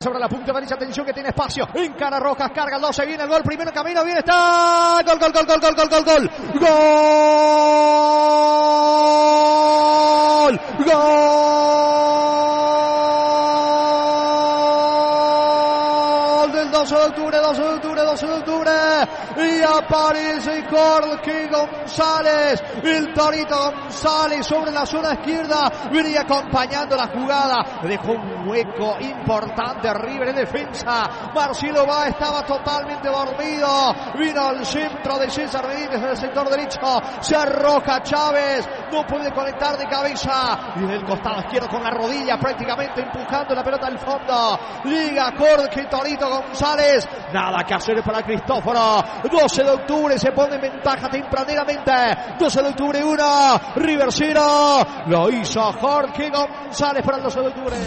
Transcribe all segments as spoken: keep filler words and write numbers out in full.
sobre la punta derecha, atención que tiene espacio. Encara Rojas, carga el doce, viene el gol, primero en camino, viene, está. Gol, gol, gol, gol, gol, gol, gol, gol. Gol. Gol del doce de octubre, doce de octubre, doce de octubre. Y aparece Jorge González, el Torito González sobre la zona izquierda, venía acompañando la jugada, dejó un hueco importante River en defensa. Marcelo Bá estaba totalmente dormido, vino al centro de César Medina desde el sector derecho, se arroja Chávez, no puede conectar de cabeza y del costado izquierdo con la rodilla prácticamente empujando la pelota al fondo. Liga Jorge Torito González, nada que hacer para Cristóforo. doce de octubre se pone en ventaja tempraneramente. doce de octubre uno, River cero. Lo hizo Jorge González para el doce de octubre.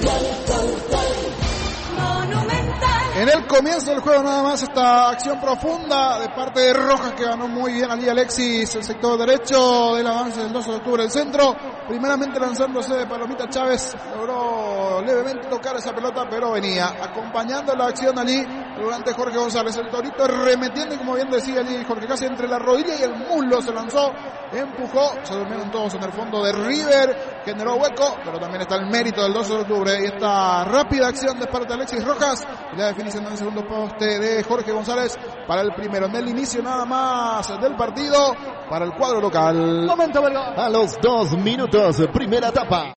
En el comienzo del juego nada más esta acción profunda de parte de Rojas, que ganó muy bien allí Alexis el sector derecho del avance del doce de octubre del centro. Primeramente lanzándose de Palomita Chávez, logró levemente tocar esa pelota, pero venía acompañando la acción allí durante Jorge González. El Torito remetiendo, y como bien decía allí Jorge, casi entre la rodilla y el muslo se lanzó, empujó, se durmieron todos en el fondo de River, generó hueco, pero también está el mérito del doce de octubre y esta rápida acción de parte de Alexis Rojas y la definición en el segundo poste de Jorge González para el primero. En el inicio nada más del partido para el cuadro local. Momento, Belga. A los dos minutos, primera etapa.